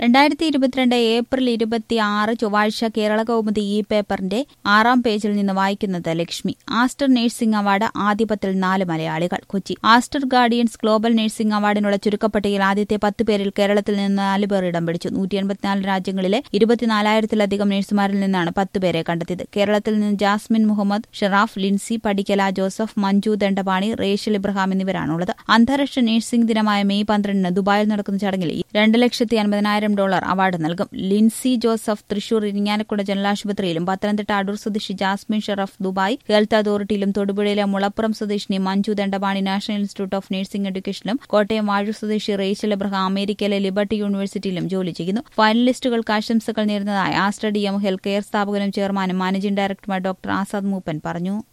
2022 April 26 ചൊവ്വാഴ്ച കേരള കൗമുദി ഈ പേപ്പറിന്റെ 6-ാം പേജിൽ നിന്ന് വായിക്കുന്നത് ലക്ഷ്മി. ആസ്റ്റർ നഴ്സിംഗ് അവാർഡ് ആദ്യപത്തിൽ 4 മലയാളികൾ. Kochi. Aster guardians global nursing അവാർഡിനുള്ള ചുരുക്കപ്പട്ടികയിൽ ആദ്യത്തെ 10 പേരിൽ കേരളത്തിൽ നിന്ന് 4 പേർ ഇടം പിടിച്ചു. 184 രാജ്യങ്ങളിലെ 24,000-ത്തിലധികം നഴ്സുമാരിൽ നിന്നാണ് 10 പേരെ കണ്ടെത്തിയത്. കേരളത്തിൽ നിന്ന് ജാസ്മിൻ മുഹമ്മദ്, ഷെറാഫ്, ലിൻസി പടിക്കല ജോസഫ്, മഞ്ജു ദണ്ഡപാണി, റേഷൽ ഇബ്രഹാം എന്നിവരാണുള്ളത്. അന്താരാഷ്ട്ര നഴ്സിംഗ് ദിനമായ മെയ് 12 ദുബായിൽ നടക്കുന്ന ചടങ്ങിൽ $2,50,000 അവാർഡ് നൽകും. ലിൻസി ജോസഫ് തൃശൂർ ഇരിങ്ങാലക്കുട ജനറൽ ആശുപത്രിയിലും, പത്തനംതിട്ട അടൂർ സ്വദേശി ജാസ്മിൻ ഷെറഫ് ദുബായ് ഹെൽത്ത് അതോറിറ്റിയിലും, തൊടുപുഴയിലെ മുളപ്പുറം സ്വദേശിനി Manju Dandapani national institute of nursing എഡ്യൂക്കേഷനിലും, കോട്ടയം വാഴൂർ സ്വദേശി റേച്ചൽ എബ്രഹാം അമേരിക്കയിലെ ലിബർട്ടി യൂണിവേഴ്സിറ്റിയിലും ജോലി ചെയ്യുന്നു. ഫൈനലിസ്റ്റുകൾക്ക് ആശംസകൾ നേരുന്നതായി ആസ്റ്റർ DM ഹെൽത്ത് കെയർ സ്ഥാപകനും ചെയർമാനും മാനേജിംഗ് ഡയറക്ടറുമായ ഡോക്ടർ ആസാദ് മൂപ്പൻ പറഞ്ഞു.